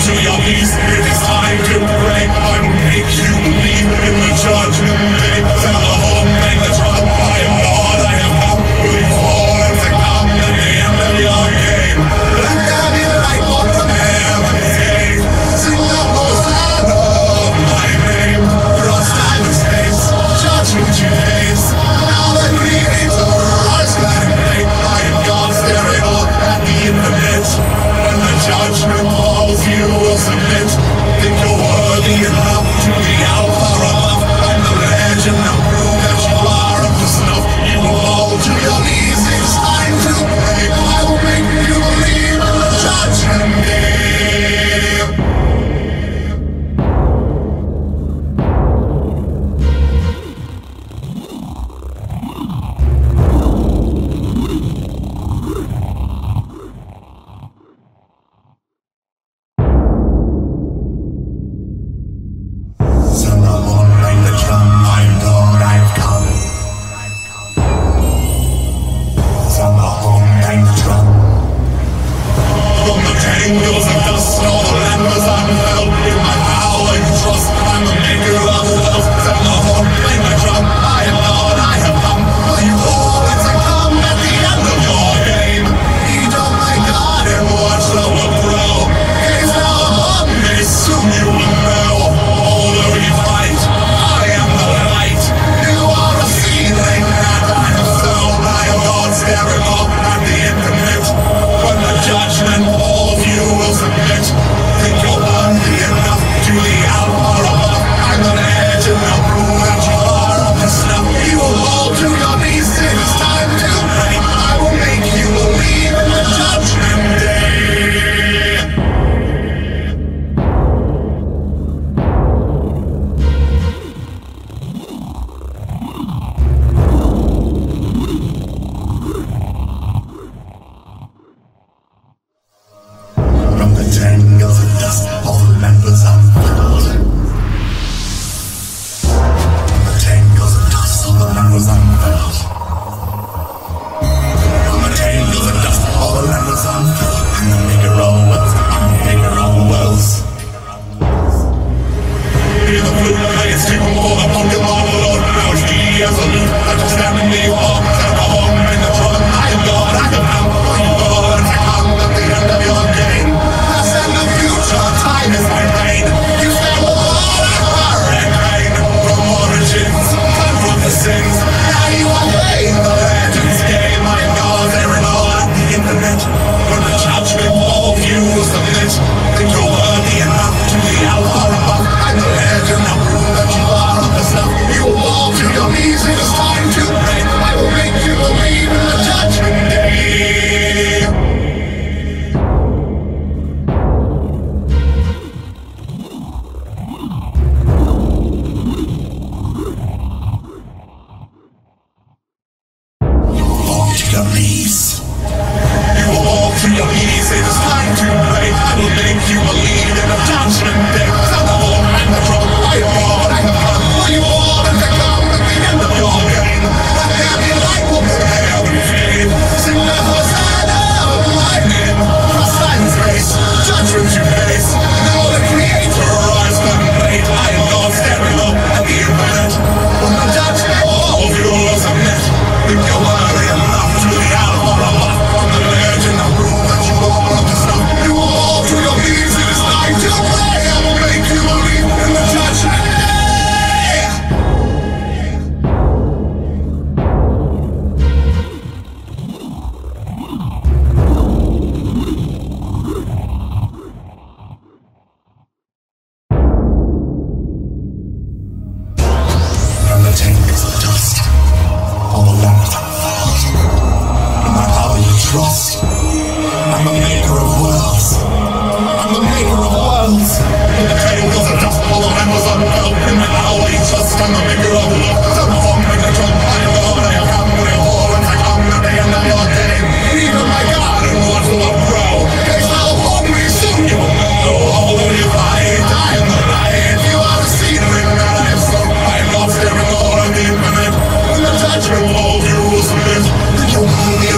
to your knees. It is time to pray. I will make you believe in the judgment day. Tell the whole name the drum. I am God, I have come. Will you fall and succumb at the end of your game? Let there be light on the heaven's gate. Sing the Hosanna of my name. Cross time and space, judgment you face. Now the Creator rise and play. I am God staring up at the infinite. When the judgment falls, you will submit. Think you're worthy enough to be out far above. I'm the legend, I'll prove that you are up to snuff. You will fall to your knees, it's time to pray. I will make you believe in the judgment day.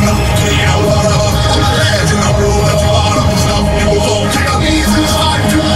Time to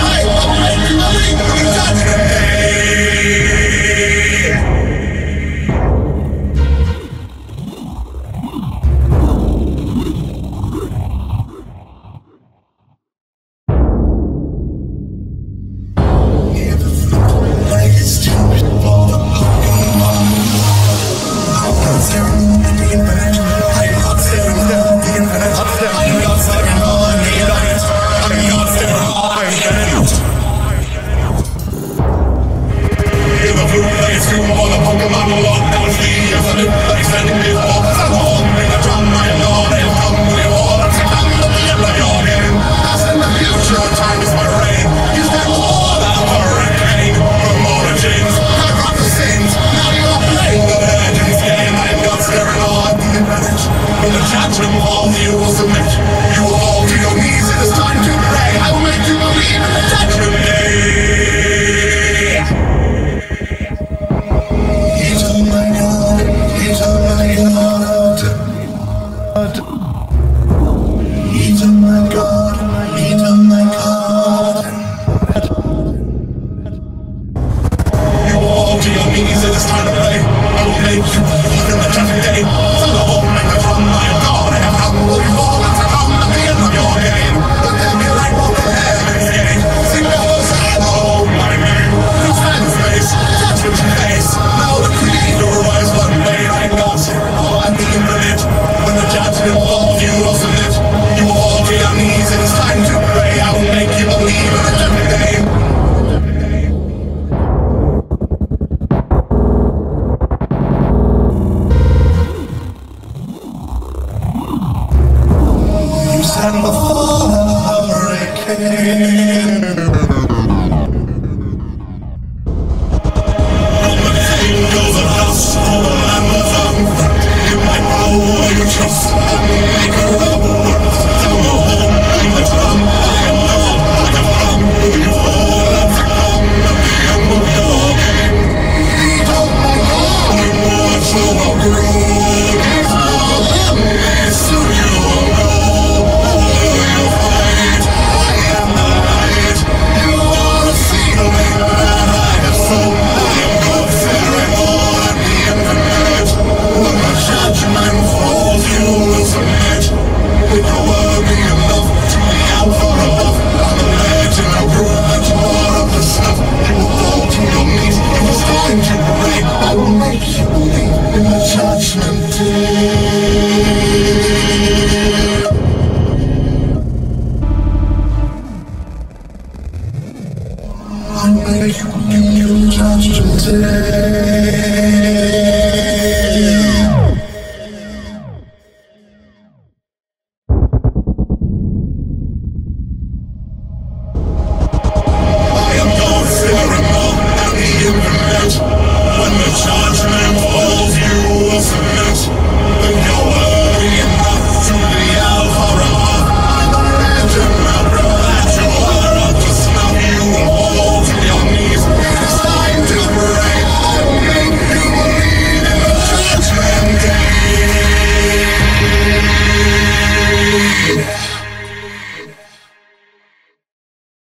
before the hurricane. On the angels of dust, on the land of unfriend, you might roll where you trust and make a rubble. Down the hall, in the drum, I am Lord, I have come, you fall and succumb at the end of your game. Eat up my God, you watch overgrown. It's all in me, soon you will know. You fight, I am the light. You are the feeling that I have sown. I am God fearing all at the infinite. When the judgment falls, you will submit. With the word be enough to be out far above. I'm the legend, I prove that you are of the stuff. You will fall to your knees. It was time to pray. I will make you believe in the judgment day. I'll make you believe in the judgment day.